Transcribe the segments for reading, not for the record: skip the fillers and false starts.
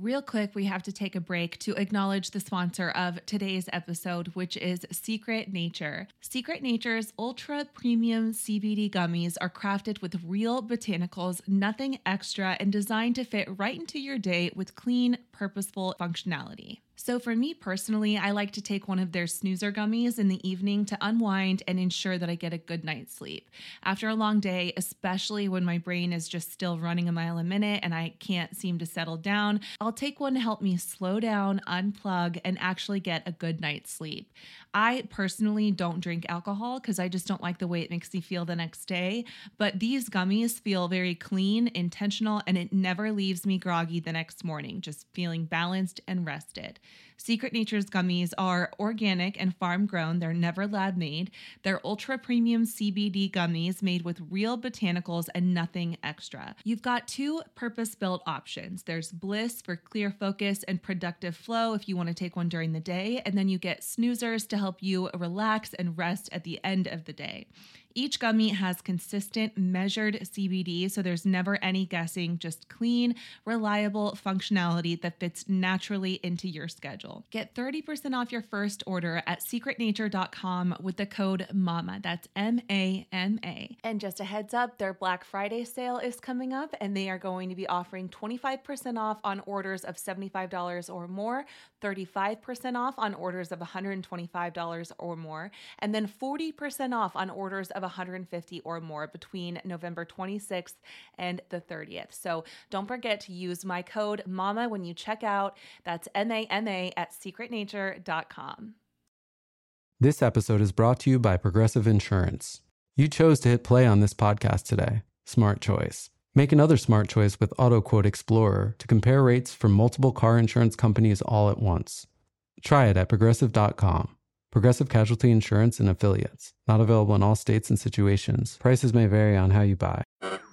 Real quick, we have to take a break to acknowledge the sponsor of today's episode, which is Secret Nature. Secret Nature's ultra premium CBD gummies are crafted with real botanicals, nothing extra, and designed to fit right into your day with clean, purposeful functionality. So for me personally, I like to take one of their snoozer gummies in the evening to unwind and ensure that I get a good night's sleep. After a long day, especially when my brain is just still running a mile a minute and I can't seem to settle down, I'll take one to help me slow down, unplug, and actually get a good night's sleep. I personally don't drink alcohol because I just don't like the way it makes me feel the next day, but these gummies feel very clean, intentional, and it never leaves me groggy the next morning, just feeling balanced and rested. Secret Nature's gummies are organic and farm grown. They're never lab made. They're ultra premium CBD gummies made with real botanicals and nothing extra. You've got two purpose-built options. There's Bliss for clear focus and productive flow if you want to take one during the day, and then you get snoozers to help you relax and rest at the end of the day. Each gummy has consistent, measured CBD, so there's never any guessing, just clean, reliable functionality that fits naturally into your schedule. Get 30% off your first order at secretnature.com with the code MAMA. That's MAMA. And just a heads up, their Black Friday sale is coming up, and they are going to be offering 25% off on orders of $75 or more, 35% off on orders of $125 or more, and then 40% off on orders of $150 or more between November 26th and the 30th. So don't forget to use my code MAMA when you check out. That's MAMA at secretnature.com. This episode is brought to you by Progressive Insurance. You chose to hit play on this podcast today. Smart choice. Make another smart choice with AutoQuote Explorer to compare rates from multiple car insurance companies all at once. Try it at progressive.com. Progressive Casualty Insurance and Affiliates. Not available in all states and situations. Prices may vary on how you buy.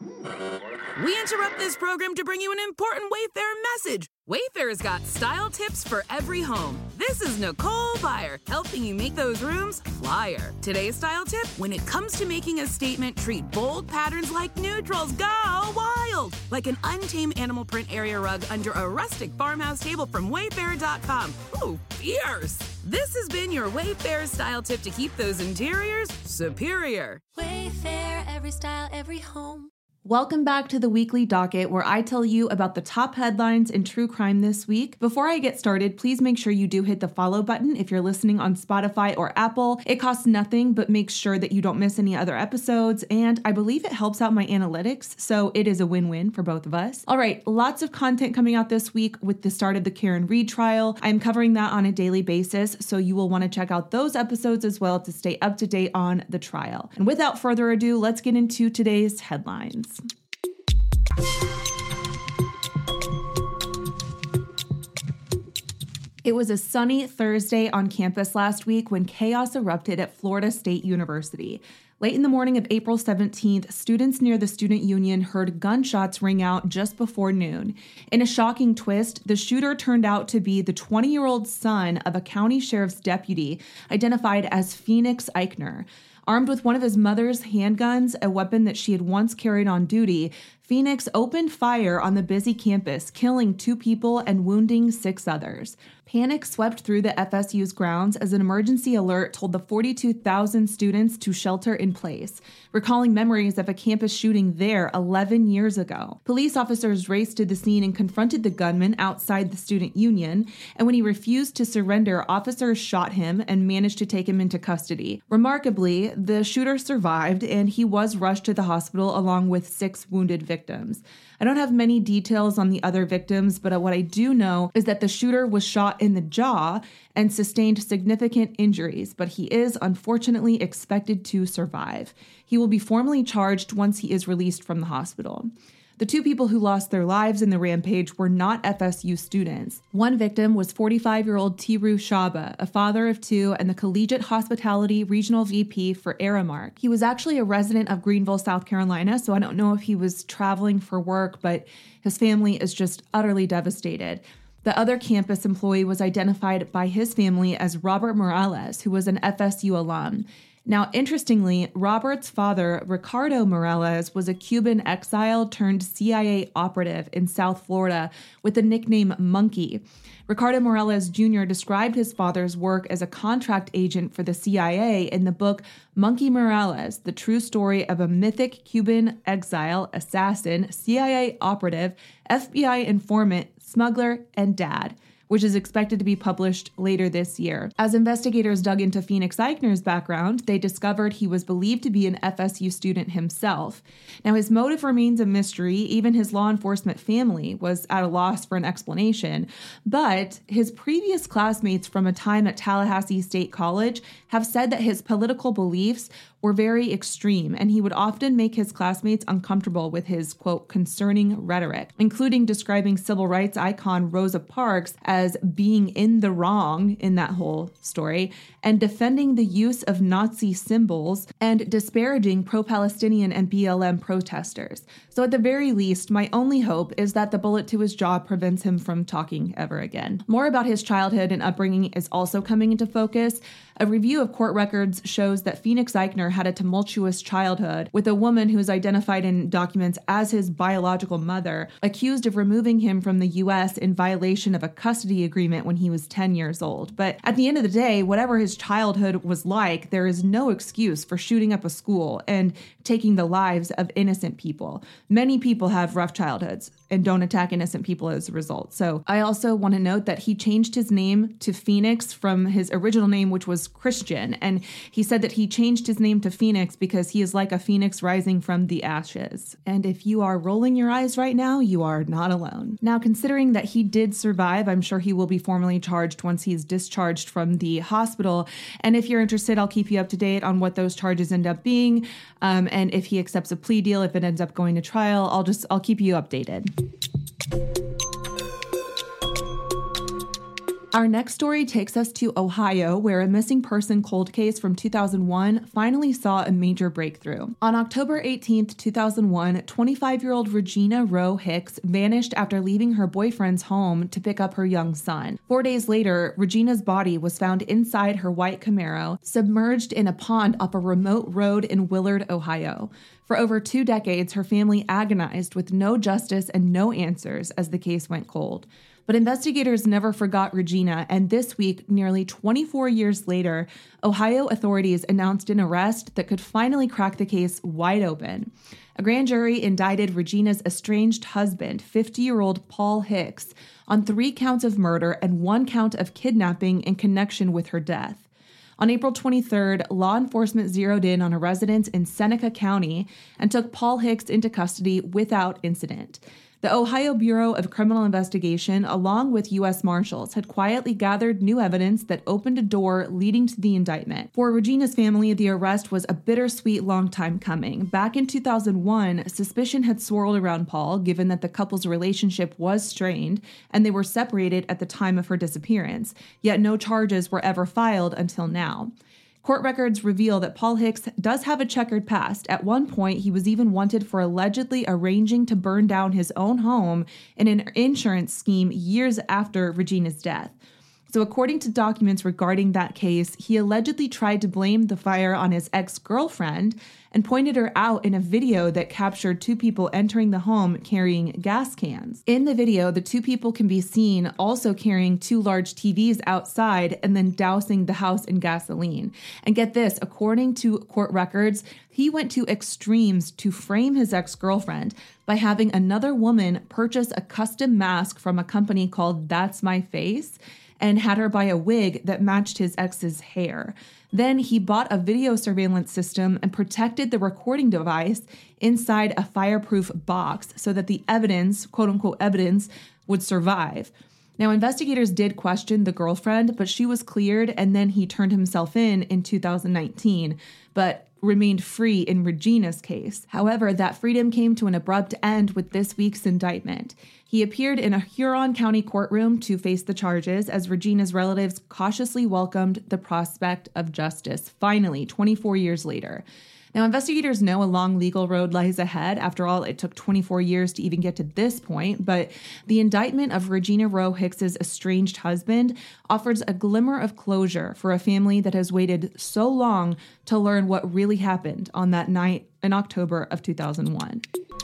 We interrupt this program to bring you an important Wayfair message. Wayfair's got style tips for every home. This is Nicole Byer, helping you make those rooms flyer. Today's style tip: when it comes to making a statement, treat bold patterns like neutrals. Go wild! Like an untamed animal print area rug under a rustic farmhouse table from Wayfair.com. Ooh, fierce! This has been your Wayfair style tip to keep those interiors superior. Wayfair, every style, every home. Welcome back to the weekly docket where I tell you about the top headlines in true crime this week. Before I get started, please make sure you do hit the follow button if you're listening on Spotify or Apple. It costs nothing, but makes sure that you don't miss any other episodes, and I believe it helps out my analytics, so it is a win-win for both of us. All right, lots of content coming out this week with the start of the Karen Read trial. I'm covering that on a daily basis, so you will want to check out those episodes as well to stay up to date on the trial. And without further ado, let's get into today's headlines. It was a sunny Thursday on campus last week when chaos erupted at Florida State University. Late in the morning of April 17th, students near the Student Union heard gunshots ring out just before noon. In a shocking twist, the shooter turned out to be the 20-year-old son of a county sheriff's deputy identified as Phoenix Eichner. Armed with one of his mother's handguns, a weapon that she had once carried on duty, Phoenix opened fire on the busy campus, killing 2 people and wounding 6 others. Panic swept through the FSU's grounds as an emergency alert told the 42,000 students to shelter in place, recalling memories of a campus shooting there 11 years ago. Police officers raced to the scene and confronted the gunman outside the Student Union, and when he refused to surrender, officers shot him and managed to take him into custody. Remarkably, the shooter survived, and he was rushed to the hospital along with 6 wounded victims. I don't have many details on the other victims, but what I do know is that the shooter was shot in the jaw and sustained significant injuries, but he is unfortunately expected to survive. He will be formally charged once he is released from the hospital. The 2 people who lost their lives in the rampage were not FSU students. One victim was 45-year-old Tiru Shaba, a father of 2 and the Collegiate Hospitality Regional VP for Aramark. He was actually a resident of Greenville, South Carolina, so I don't know if he was traveling for work, but his family is just utterly devastated. The other campus employee was identified by his family as Robert Morales, who was an FSU alum. Now, interestingly, Robert's father, Ricardo Morales, was a Cuban exile turned CIA operative in South Florida with the nickname Monkey. Ricardo Morales Jr. described his father's work as a contract agent for the CIA in the book Monkey Morales, the true story of a mythic Cuban exile, assassin, CIA operative, FBI informant, smuggler, and dad, which is expected to be published later this year. As investigators dug into Phoenix Eichner's background, they discovered he was believed to be an FSU student himself. Now, his motive remains a mystery. Even his law enforcement family was at a loss for an explanation. But his previous classmates from a time at Tallahassee State College have said that his political beliefs were very extreme, and he would often make his classmates uncomfortable with his, quote, concerning rhetoric, including describing civil rights icon Rosa Parks as being in the wrong in that whole story, and defending the use of Nazi symbols and disparaging pro-Palestinian and BLM protesters. So at the very least, my only hope is that the bullet to his jaw prevents him from talking ever again. More about his childhood and upbringing is also coming into focus. A review of court records shows that Phoenix Eichner had a tumultuous childhood with a woman who is identified in documents as his biological mother, accused of removing him from the U.S. in violation of a custody agreement when he was 10 years old. But at the end of the day, whatever his childhood was like, there is no excuse for shooting up a school and taking the lives of innocent people. Many people have rough childhoods and don't attack innocent people as a result. So I also want to note that he changed his name to Phoenix from his original name, which was Christian. And he said that he changed his name to Phoenix because he is like a phoenix rising from the ashes. And if you are rolling your eyes right now, you are not alone. Now, considering that he did survive, I'm sure he will be formally charged once he's discharged from the hospital. And if you're interested, I'll keep you up to date on what those charges end up being. And if he accepts a plea deal, if it ends up going to trial, I'll keep you updated. Our next story takes us to Ohio, where a missing person cold case from 2001 finally saw a major breakthrough. On October 18, 2001, 25-year-old Regina Roe Hicks vanished after leaving her boyfriend's home to pick up her young son. 4 days later, Regina's body was found inside her white Camaro, submerged in a pond up a remote road in Willard, Ohio. For over 2 decades, her family agonized with no justice and no answers as the case went cold. But investigators never forgot Regina, and this week, nearly 24 years later, Ohio authorities announced an arrest that could finally crack the case wide open. A grand jury indicted Regina's estranged husband, 50-year-old Paul Hicks, on 3 counts of murder and 1 count of kidnapping in connection with her death. On April 23rd, law enforcement zeroed in on a residence in Seneca County and took Paul Hicks into custody without incident. The Ohio Bureau of Criminal Investigation, along with U.S. Marshals, had quietly gathered new evidence that opened a door leading to the indictment. For Regina's family, the arrest was a bittersweet long time coming. Back in 2001, suspicion had swirled around Paul, given that the couple's relationship was strained, and they were separated at the time of her disappearance, yet no charges were ever filed until now. Court records reveal that Paul Hicks does have a checkered past. At one point, he was even wanted for allegedly arranging to burn down his own home in an insurance scheme years after Regina's death. So according to documents regarding that case, he allegedly tried to blame the fire on his ex-girlfriend and pointed her out in a video that captured 2 people entering the home carrying gas cans. In the video, the 2 people can be seen also carrying 2 large TVs outside and then dousing the house in gasoline. And get this, according to court records, he went to extremes to frame his ex-girlfriend by having another woman purchase a custom mask from a company called That's My Face and had her buy a wig that matched his ex's hair. Then he bought a video surveillance system and protected the recording device inside a fireproof box so that the evidence, quote-unquote evidence, would survive. Now, investigators did question the girlfriend, but she was cleared, and then he turned himself in 2019, but remained free in Regina's case. However, that freedom came to an abrupt end with this week's indictment. He appeared in a Huron County courtroom to face the charges as Regina's relatives cautiously welcomed the prospect of justice, finally, 24 years later. Now, investigators know a long legal road lies ahead. After all, it took 24 years to even get to this point, but the indictment of Regina Roe Hicks's estranged husband offers a glimmer of closure for a family that has waited so long to learn what really happened on that night in October of 2001.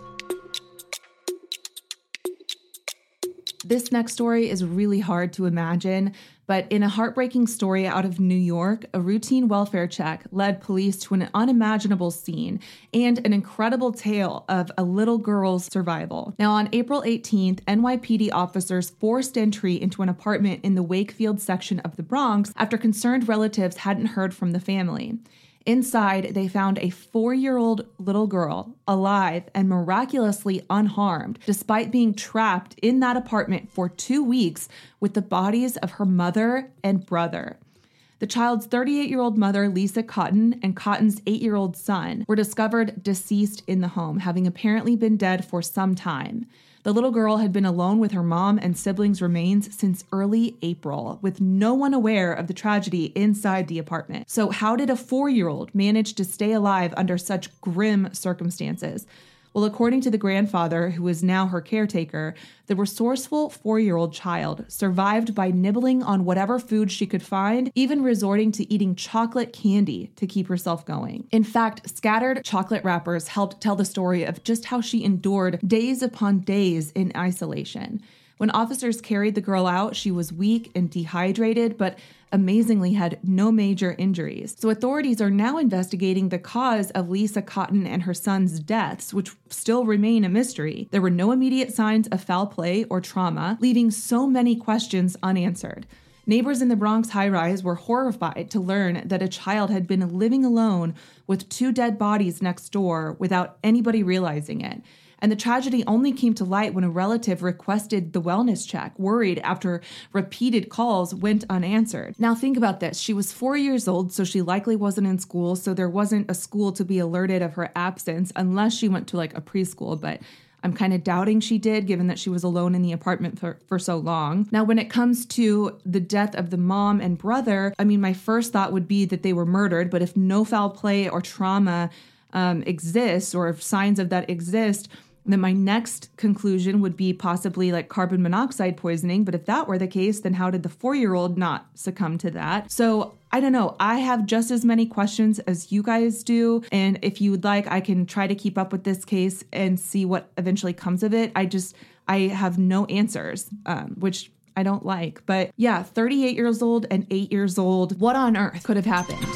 This next story is really hard to imagine, but in a heartbreaking story out of New York, a routine welfare check led police to an unimaginable scene and an incredible tale of a little girl's survival. Now, on April 18th, NYPD officers forced entry into an apartment in the Wakefield section of the Bronx after concerned relatives hadn't heard from the family. Inside, they found a 4-year-old little girl alive and miraculously unharmed, despite being trapped in that apartment for 2 weeks with the bodies of her mother and brother. The child's 38-year-old mother, Lisa Cotton, and Cotton's 8-year-old son were discovered deceased in the home, having apparently been dead for some time. The little girl had been alone with her mom and siblings' remains since early April, with no one aware of the tragedy inside the apartment. So how did a 4-year-old manage to stay alive under such grim circumstances? Well, according to the grandfather, who is now her caretaker, the resourceful 4-year-old child survived by nibbling on whatever food she could find, even resorting to eating chocolate candy to keep herself going. In fact, scattered chocolate wrappers helped tell the story of just how she endured days upon days in isolation. When officers carried the girl out, she was weak and dehydrated, but amazingly had no major injuries. So authorities are now investigating the cause of Lisa Cotton and her son's deaths, which still remain a mystery. There were no immediate signs of foul play or trauma, leaving so many questions unanswered. Neighbors in the Bronx high-rise were horrified to learn that a child had been living alone with 2 dead bodies next door without anybody realizing it. And the tragedy only came to light when a relative requested the wellness check, worried after repeated calls went unanswered. Now think about this. She was 4 years old, so she likely wasn't in school, so there wasn't a school to be alerted of her absence unless she went to like a preschool, but I'm kind of doubting she did, given that she was alone in the apartment for so long. Now, when it comes to the death of the mom and brother, I mean, my first thought would be that they were murdered, but if no foul play or trauma exists, or if signs of that exist, then my next conclusion would be possibly like carbon monoxide poisoning. But if that were the case, then how did the 4-year-old not succumb to that? So I don't know. I have just as many questions as you guys do. And if you would like, I can try to keep up with this case and see what eventually comes of it. I have no answers, which I don't like. But yeah, 38 years old and 8 years old. What on earth could have happened?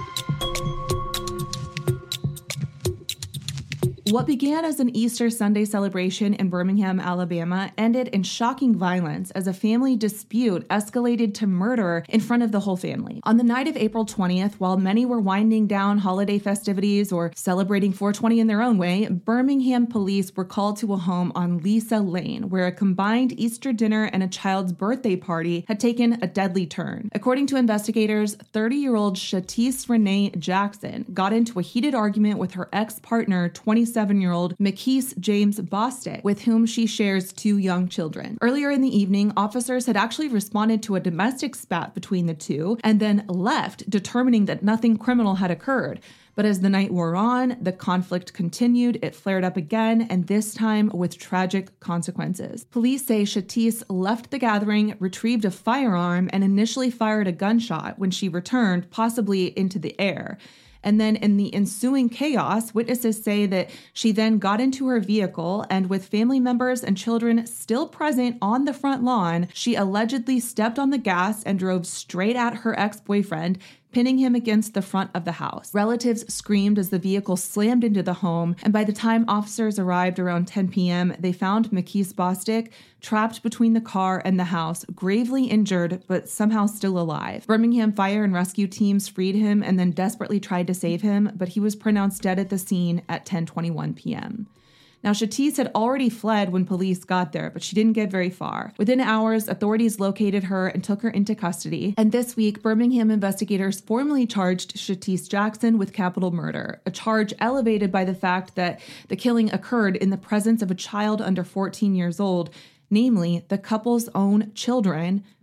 What began as an Easter Sunday celebration in Birmingham, Alabama, ended in shocking violence as a family dispute escalated to murder in front of the whole family. On the night of April 20th, while many were winding down holiday festivities or celebrating 420 in their own way, Birmingham police were called to a home on Lisa Lane, where a combined Easter dinner and a child's birthday party had taken a deadly turn. According to investigators, 30-year-old Shatise Renee Jackson got into a heated argument with her ex-partner, 27-year-old McKees James Bostic, with whom she shares 2 young children. Earlier in the evening, officers had actually responded to a domestic spat between the two and then left, determining that nothing criminal had occurred. But as the night wore on, the conflict continued, it flared up again, and this time with tragic consequences. Police say Shatise left the gathering, retrieved a firearm, and initially fired a gunshot when she returned, possibly into the air. And then in the ensuing chaos, witnesses say that she then got into her vehicle and, with family members and children still present on the front lawn, she allegedly stepped on the gas and drove straight at her ex-boyfriend, pinning him against the front of the house. Relatives screamed as the vehicle slammed into the home, and by the time officers arrived around 10 p.m., they found McKees Bostic trapped between the car and the house, gravely injured, but somehow still alive. Birmingham fire and rescue teams freed him and then desperately tried to save him, but he was pronounced dead at the scene at 10:21 p.m. Now, Shatise had already fled when police got there, but she didn't get very far. Within hours, authorities located her and took her into custody. And this week, Birmingham investigators formally charged Shatise Jackson with capital murder, a charge elevated by the fact that the killing occurred in the presence of a child under 14 years old, namely the couple's own children,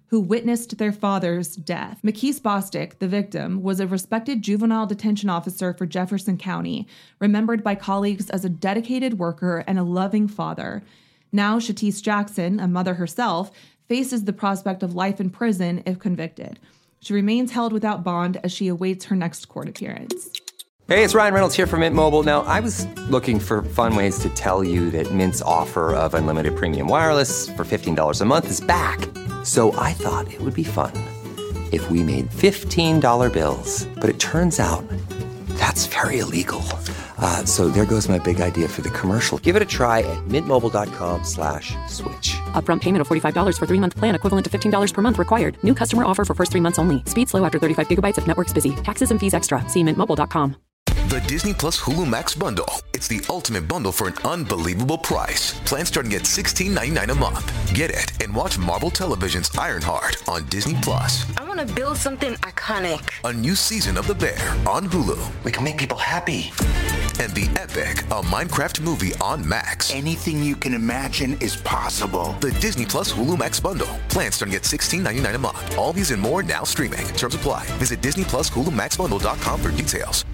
who witnessed their father's death. McKees Bostic, the victim, was a respected juvenile detention officer for Jefferson County, remembered by colleagues as a dedicated worker and a loving father. Now, Shatisse Jackson, a mother herself, faces the prospect of life in prison if convicted. She remains held without bond as she awaits her next court appearance. Hey, it's Ryan Reynolds here from Mint Mobile. Now, I was looking for fun ways to tell you that Mint's offer of unlimited premium wireless for $15 a month is back. So I thought it would be fun if we made $15 bills. But it turns out that's very illegal. So there goes my big idea for the commercial. Give it a try at mintmobile.com/switch. Upfront payment of $45 for 3-month plan, equivalent to $15 per month required. New customer offer for first 3 months only. Speed slow after 35 gigabytes if network's busy. Taxes and fees extra. See mintmobile.com. The Disney Plus Hulu Max bundle. It's the ultimate bundle for an unbelievable price. Plans starting at $16.99 a month. Get it and watch Marvel Television's Ironheart on Disney Plus. I want to build something iconic. A new season of The Bear on Hulu. We can make people happy. And The Epic, a Minecraft movie on Max. Anything you can imagine is possible. The Disney Plus Hulu Max bundle. Plans starting at $16.99 a month. All these and more now streaming. Terms apply. Visit DisneyPlusHuluMaxBundle.com for details.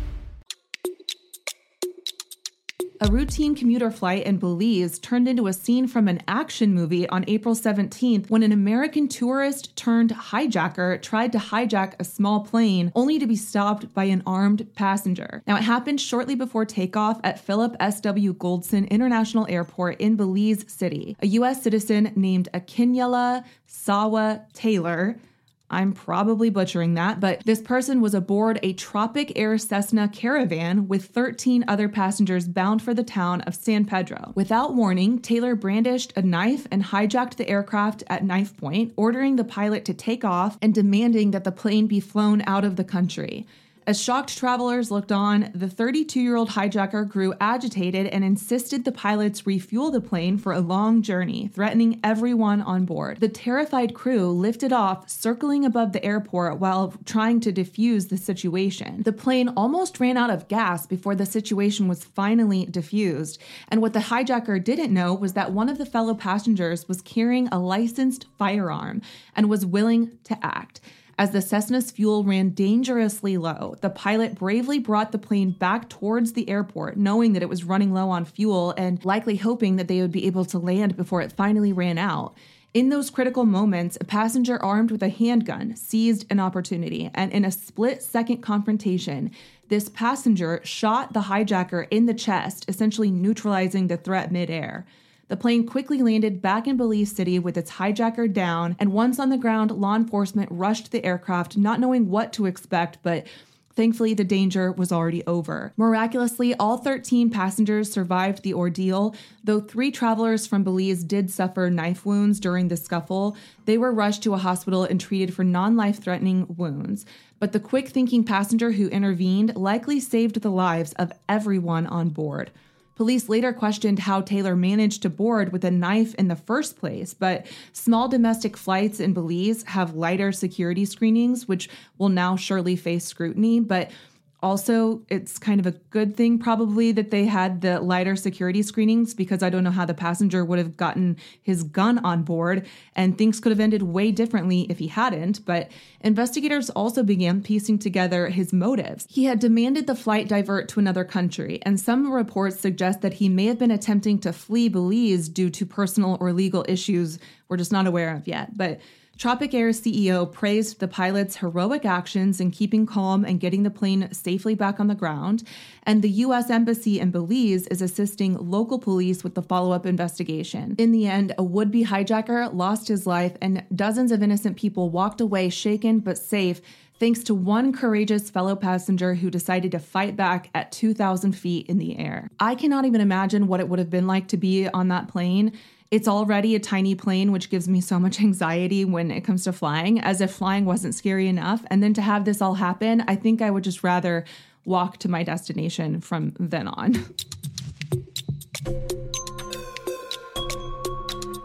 A routine commuter flight in Belize turned into a scene from an action movie on April 17th when an American tourist turned hijacker tried to hijack a small plane only to be stopped by an armed passenger. Now, it happened shortly before takeoff at Philip S.W. Goldson International Airport in Belize City. A U.S. citizen named Akinyele Sawa Taylor, I'm probably butchering that, but this person was aboard a Tropic Air Cessna Caravan with 13 other passengers bound for the town of San Pedro. Without warning, Taylor brandished a knife and hijacked the aircraft at knife point, ordering the pilot to take off and demanding that the plane be flown out of the country. As shocked travelers looked on, the 32-year-old hijacker grew agitated and insisted the pilots refuel the plane for a long journey, threatening everyone on board. The terrified crew lifted off, circling above the airport while trying to defuse the situation. The plane almost ran out of gas before the situation was finally defused. And what the hijacker didn't know was that one of the fellow passengers was carrying a licensed firearm and was willing to act. As the Cessna's fuel ran dangerously low, the pilot bravely brought the plane back towards the airport, knowing that it was running low on fuel and likely hoping that they would be able to land before it finally ran out. In those critical moments, a passenger armed with a handgun seized an opportunity, and in a split-second confrontation, this passenger shot the hijacker in the chest, essentially neutralizing the threat midair. The plane quickly landed back in Belize City with its hijacker down, and once on the ground, law enforcement rushed the aircraft, not knowing what to expect, but thankfully the danger was already over. Miraculously, all 13 passengers survived the ordeal. Though 3 travelers from Belize did suffer knife wounds during the scuffle, they were rushed to a hospital and treated for non-life-threatening wounds. But the quick-thinking passenger who intervened likely saved the lives of everyone on board. Police later questioned how Taylor managed to board with a knife in the first place, but small domestic flights in Belize have lighter security screenings, which will now surely face scrutiny, but also, it's kind of a good thing probably that they had the lighter security screenings, because I don't know how the passenger would have gotten his gun on board, and things could have ended way differently if he hadn't. But investigators also began piecing together his motives. He had demanded the flight divert to another country, and some reports suggest that he may have been attempting to flee Belize due to personal or legal issues we're just not aware of yet. But Tropic Air's CEO praised the pilot's heroic actions in keeping calm and getting the plane safely back on the ground, and the U.S. Embassy in Belize is assisting local police with the follow-up investigation. In the end, a would-be hijacker lost his life, and dozens of innocent people walked away shaken but safe, thanks to one courageous fellow passenger who decided to fight back at 2,000 feet in the air. I cannot even imagine what it would have been like to be on that plane. It's already a tiny plane, which gives me so much anxiety when it comes to flying, as if flying wasn't scary enough. And then to have this all happen, I think I would just rather walk to my destination from then on.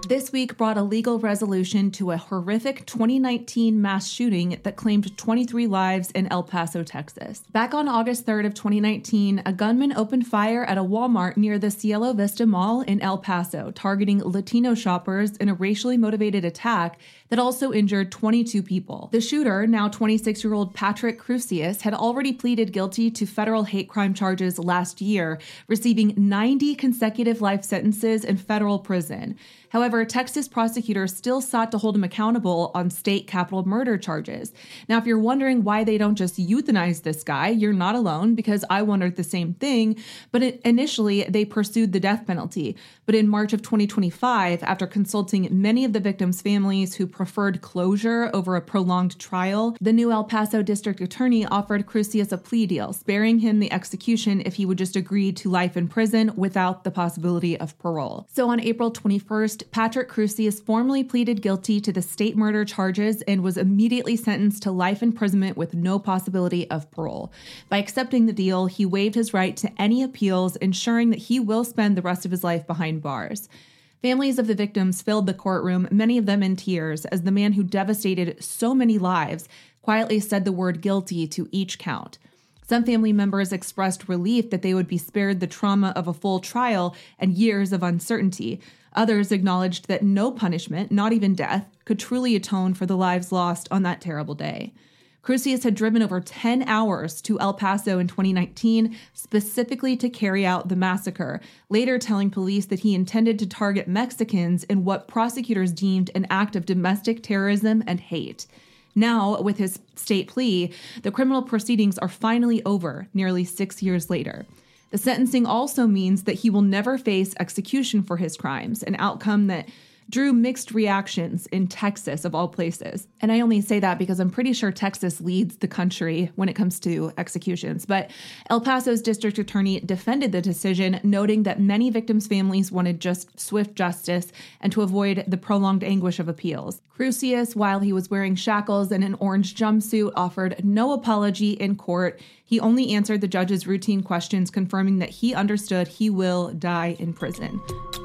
This week brought a legal resolution to a horrific 2019 mass shooting that claimed 23 lives in El Paso, Texas. Back on August 3rd of 2019, a gunman opened fire at a Walmart near the Cielo Vista Mall in El Paso, targeting Latino shoppers in a racially motivated attack that also injured 22 people. The shooter, now 26-year-old Patrick Crusius, had already pleaded guilty to federal hate crime charges last year, receiving 90 consecutive life sentences in federal prison. However, Texas prosecutors still sought to hold him accountable on state capital murder charges. Now, if you're wondering why they don't just euthanize this guy, you're not alone, because I wondered the same thing. But initially, they pursued the death penalty. But in March of 2025, after consulting many of the victims' families who preferred closure over a prolonged trial, the new El Paso district attorney offered Crusius a plea deal, sparing him the execution if he would just agree to life in prison without the possibility of parole. So on April 21st, Patrick Crusius formally pleaded guilty to the state murder charges and was immediately sentenced to life imprisonment with no possibility of parole. By accepting the deal, he waived his right to any appeals, ensuring that he will spend the rest of his life behind bars. Families of the victims filled the courtroom, many of them in tears, as the man who devastated so many lives quietly said the word guilty to each count. Some family members expressed relief that they would be spared the trauma of a full trial and years of uncertainty. Others acknowledged that no punishment, not even death, could truly atone for the lives lost on that terrible day. Crusius had driven over 10 hours to El Paso in 2019, specifically to carry out the massacre, later telling police that he intended to target Mexicans in what prosecutors deemed an act of domestic terrorism and hate. Now, with his state plea, the criminal proceedings are finally over, nearly 6 years later. The sentencing also means that he will never face execution for his crimes, an outcome that drew mixed reactions in Texas, of all places. And I only say that because I'm pretty sure Texas leads the country when it comes to executions. But El Paso's district attorney defended the decision, noting that many victims' families wanted just swift justice and to avoid the prolonged anguish of appeals. Crusius, while he was wearing shackles and an orange jumpsuit, offered no apology in court. He only answered the judge's routine questions, confirming that he understood he will die in prison.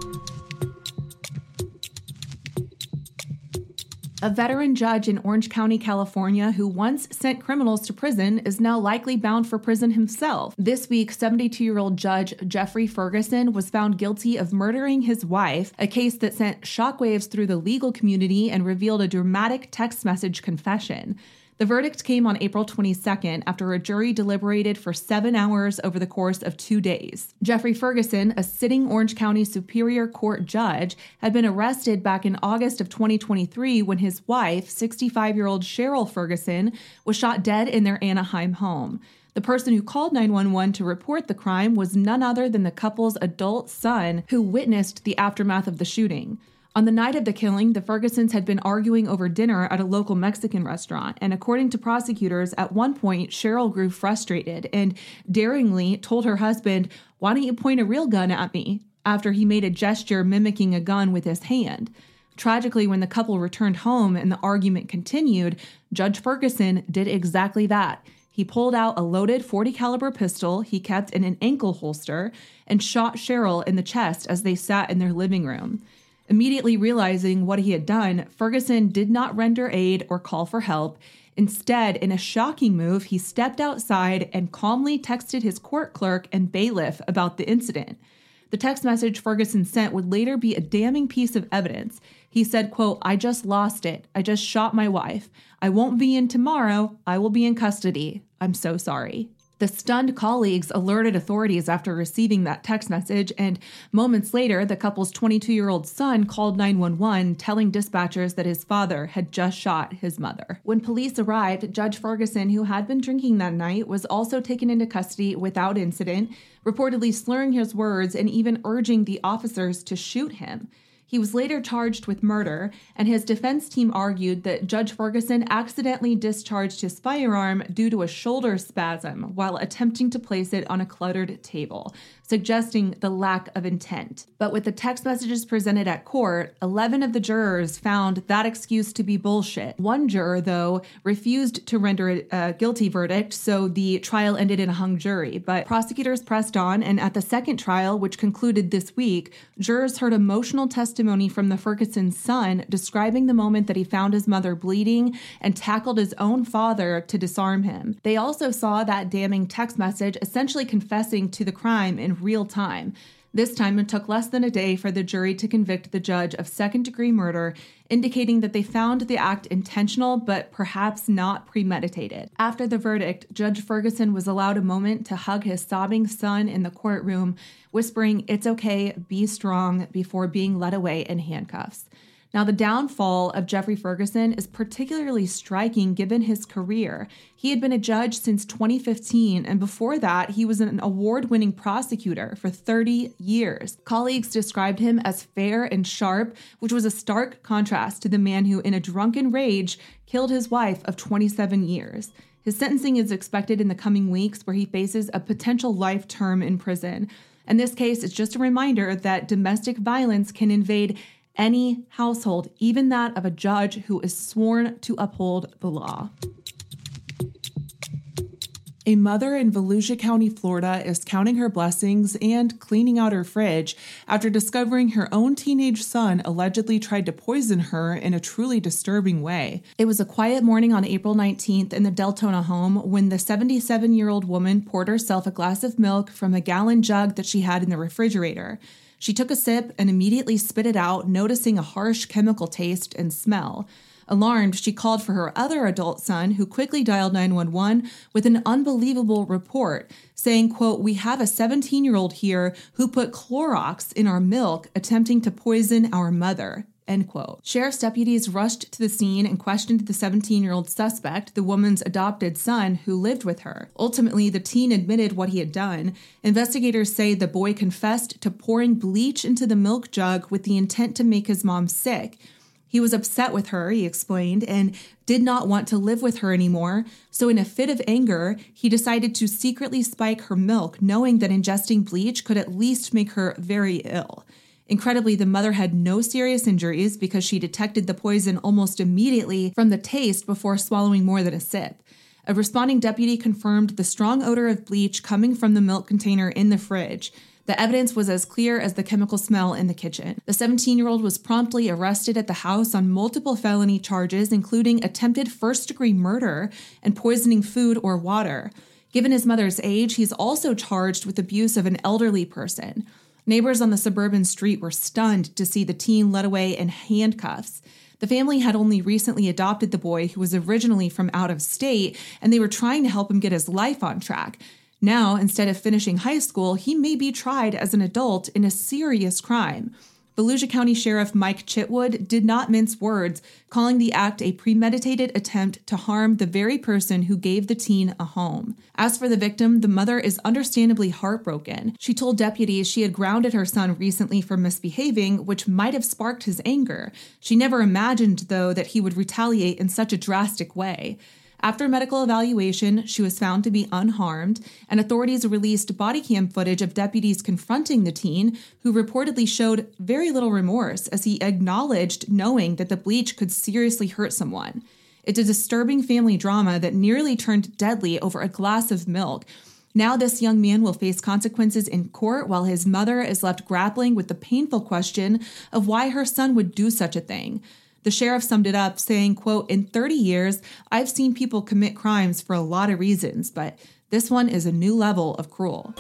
A veteran judge in Orange County, California, who once sent criminals to prison, is now likely bound for prison himself. This week, 72-year-old Judge Jeffrey Ferguson was found guilty of murdering his wife, a case that sent shockwaves through the legal community and revealed a dramatic text message confession. The verdict came on April 22nd after a jury deliberated for 7 hours over the course of 2 days. Jeffrey Ferguson, a sitting Orange County Superior Court judge, had been arrested back in August of 2023 when his wife, 65-year-old Cheryl Ferguson, was shot dead in their Anaheim home. The person who called 911 to report the crime was none other than the couple's adult son, who witnessed the aftermath of the shooting. On the night of the killing, the Fergusons had been arguing over dinner at a local Mexican restaurant, and according to prosecutors, at one point, Cheryl grew frustrated and daringly told her husband, "Why don't you point a real gun at me?" after he made a gesture mimicking a gun with his hand. Tragically, when the couple returned home and the argument continued, Judge Ferguson did exactly that. He pulled out a loaded .40 caliber pistol he kept in an ankle holster and shot Cheryl in the chest as they sat in their living room. Immediately realizing what he had done, Ferguson did not render aid or call for help. Instead, in a shocking move, he stepped outside and calmly texted his court clerk and bailiff about the incident. The text message Ferguson sent would later be a damning piece of evidence. He said, quote, "I just lost it. I just shot my wife. I won't be in tomorrow. I will be in custody. I'm so sorry." The stunned colleagues alerted authorities after receiving that text message, and moments later, the couple's 22-year-old son called 911, telling dispatchers that his father had just shot his mother. When police arrived, Judge Ferguson, who had been drinking that night, was also taken into custody without incident, reportedly slurring his words and even urging the officers to shoot him. He was later charged with murder, and his defense team argued that Judge Ferguson accidentally discharged his firearm due to a shoulder spasm while attempting to place it on a cluttered table. suggesting the lack of intent. But with the text messages presented at court, 11 of the jurors found that excuse to be bullshit. One juror, though, refused to render a guilty verdict, so the trial ended in a hung jury. But prosecutors pressed on, and at the second trial, which concluded this week, jurors heard emotional testimony from the Ferguson's son describing the moment that he found his mother bleeding and tackled his own father to disarm him. They also saw that damning text message essentially confessing to the crime in real time. This time, it took less than a day for the jury to convict the judge of second-degree murder, indicating that they found the act intentional but perhaps not premeditated. After the verdict, Judge Ferguson was allowed a moment to hug his sobbing son in the courtroom, whispering, "It's okay, be strong," before being led away in handcuffs. Now, the downfall of Jeffrey Ferguson is particularly striking given his career. He had been a judge since 2015, and before that, he was an award-winning prosecutor for 30 years. Colleagues described him as fair and sharp, which was a stark contrast to the man who, in a drunken rage, killed his wife of 27 years. His sentencing is expected in the coming weeks, where he faces a potential life term in prison. In this case, it's just a reminder that domestic violence can invade any household, even that of a judge who is sworn to uphold the law. A mother in Volusia County, Florida, is counting her blessings and cleaning out her fridge after discovering her own teenage son allegedly tried to poison her in a truly disturbing way. It was a quiet morning on April 19th in the Deltona home when the 77-year-old woman poured herself a glass of milk from a gallon jug that she had in the refrigerator. She took a sip and immediately spit it out, noticing a harsh chemical taste and smell. Alarmed, she called for her other adult son, who quickly dialed 911 with an unbelievable report, saying, quote, "We have a 17-year-old here who put Clorox in our milk, attempting to poison our mother." End quote. Sheriff's deputies rushed to the scene and questioned the 17-year-old suspect, the woman's adopted son, who lived with her. Ultimately, the teen admitted what he had done. Investigators say the boy confessed to pouring bleach into the milk jug with the intent to make his mom sick. He was upset with her, he explained, and did not want to live with her anymore. So in a fit of anger, he decided to secretly spike her milk, knowing that ingesting bleach could at least make her very ill. Incredibly, the mother had no serious injuries because she detected the poison almost immediately from the taste before swallowing more than a sip. A responding deputy confirmed the strong odor of bleach coming from the milk container in the fridge. The evidence was as clear as the chemical smell in the kitchen. The 17-year-old was promptly arrested at the house on multiple felony charges, including attempted first-degree murder and poisoning food or water. Given his mother's age, he's also charged with abuse of an elderly person. Neighbors on the suburban street were stunned to see the teen led away in handcuffs. The family had only recently adopted the boy, who was originally from out of state, and they were trying to help him get his life on track. Now, instead of finishing high school, he may be tried as an adult in a serious crime. Volusia County Sheriff Mike Chitwood did not mince words, calling the act a premeditated attempt to harm the very person who gave the teen a home. As for the victim, the mother is understandably heartbroken. She told deputies she had grounded her son recently for misbehaving, which might have sparked his anger. She never imagined, though, that he would retaliate in such a drastic way. After medical evaluation, she was found to be unharmed, and authorities released body cam footage of deputies confronting the teen, who reportedly showed very little remorse as he acknowledged knowing that the bleach could seriously hurt someone. It's a disturbing family drama that nearly turned deadly over a glass of milk. Now this young man will face consequences in court while his mother is left grappling with the painful question of why her son would do such a thing. The sheriff summed it up, saying, quote, "In 30 years, I've seen people commit crimes for a lot of reasons, but this one is a new level of cruel."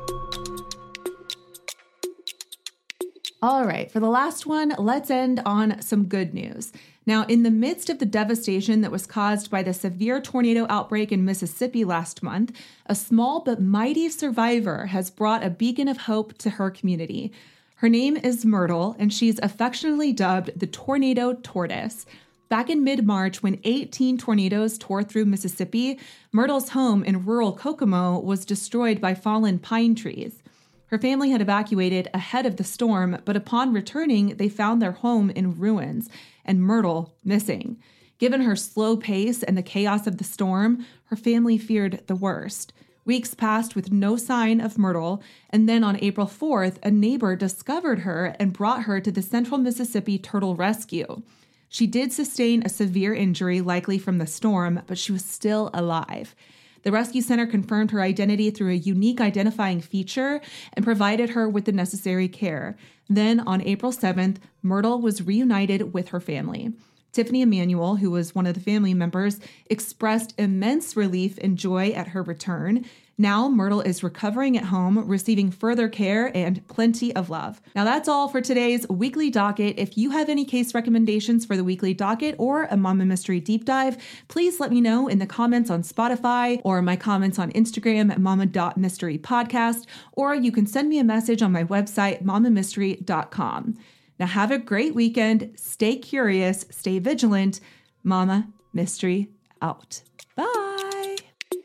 All right, for the last one, let's end on some good news. Now, in the midst of the devastation that was caused by the severe tornado outbreak in Mississippi last month, a small but mighty survivor has brought a beacon of hope to her community. Her name is Myrtle, and she's affectionately dubbed the Tornado Tortoise. Back in mid-March, when 18 tornadoes tore through Mississippi, Myrtle's home in rural Kokomo was destroyed by fallen pine trees. Her family had evacuated ahead of the storm, but upon returning, they found their home in ruins, and Myrtle missing. Given her slow pace and the chaos of the storm, her family feared the worst. Weeks passed with no sign of Myrtle, and then on April 4th, a neighbor discovered her and brought her to the Central Mississippi Turtle Rescue. She did sustain a severe injury, likely from the storm, but she was still alive. The rescue center confirmed her identity through a unique identifying feature and provided her with the necessary care. Then, on April 7th, Myrtle was reunited with her family. Tiffany Emanuel, who was one of the family members, expressed immense relief and joy at her return. Now, Myrtle is recovering at home, receiving further care and plenty of love. Now, that's all for today's Weekly Docket. If you have any case recommendations for the Weekly Docket or a Mama Mystery Deep Dive, please let me know in the comments on Spotify or my comments on Instagram at mama.mysterypodcast, or you can send me a message on my website, mamamystery.com. Now, have a great weekend. Stay curious, stay vigilant. Mama Mystery out. Bye.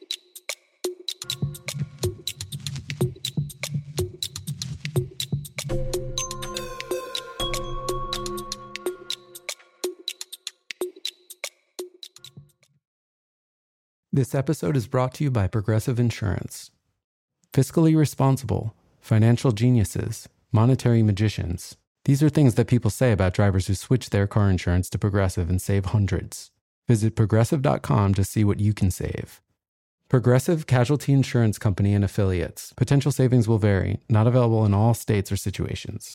This episode is brought to you by Progressive Insurance. Fiscally responsible, financial geniuses, monetary magicians. These are things that people say about drivers who switch their car insurance to Progressive and save hundreds. Visit Progressive.com to see what you can save. Progressive Casualty Insurance Company and Affiliates. Potential savings will vary. Not available in all states or situations.